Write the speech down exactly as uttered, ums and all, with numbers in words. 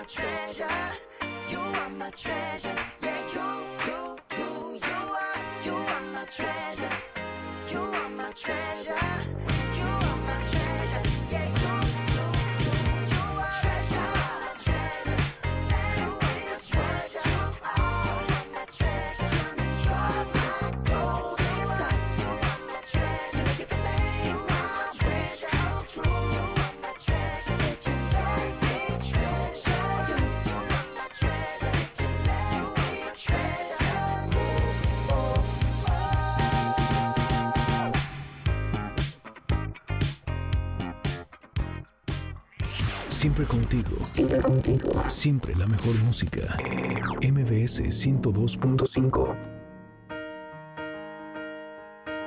treasure. You are my treasure. Yeah, you, you, you, you are, you are my treasure. You are my treasure. You are my treasure. Yeah, you, you, you, you are treasure. Treasure. You are my treasure. You are my treasure. You are my golden sun. You are my treasure. You can make my wish come true. You are my treasure. Did you let me treasure you? You are my treasure. Did you let me treasure you? Oh, Siempre contigo. Siempre contigo. Siempre la mejor música. M B S ciento dos punto cinco.